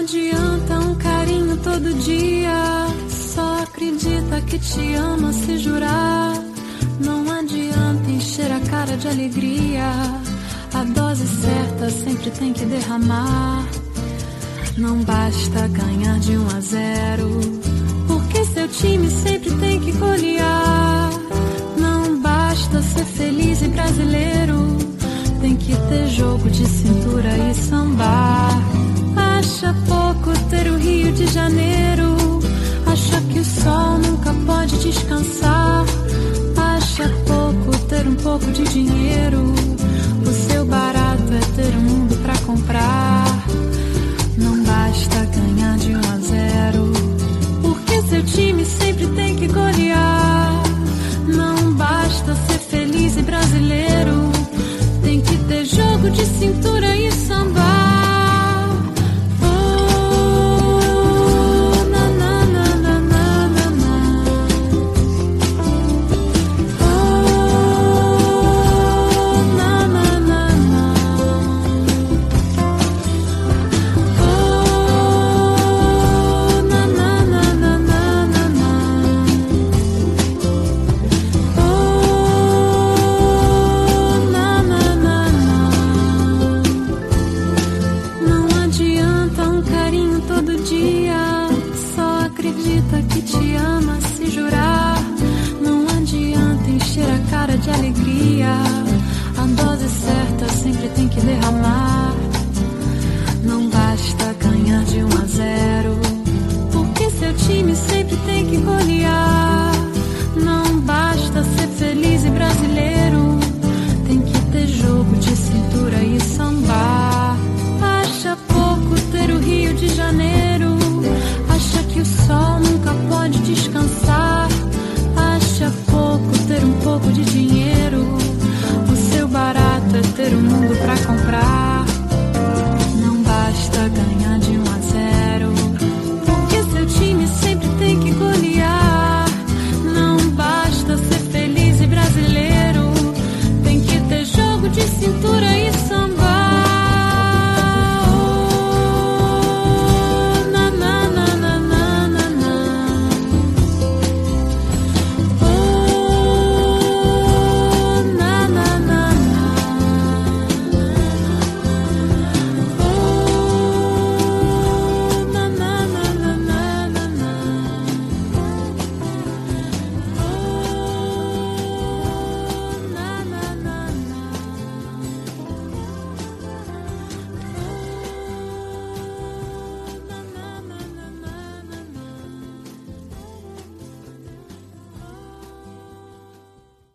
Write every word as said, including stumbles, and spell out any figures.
adianta um carinho todo dia. Só acredita que te ama se jurar. Não adianta encher a cara de alegria. A dose certa sempre tem que derramar. Não basta ganhar de um a zero, porque seu time sempre tem que golear. Não basta ser feliz e brasileiro, tem que ter jogo de cintura e sambar. Acha pouco ter o Rio de Janeiro, acha que o sol nunca pode descansar. Acha pouco ter um pouco de dinheiro, o seu barato é ter um mundo pra comprar. Não basta ganhar de um a zero, porque seu time sempre tem que golear. Não basta ser feliz e brasileiro, tem que ter jogo de cintura e sambar. De alegria, a dose certa sempre tem que derramar.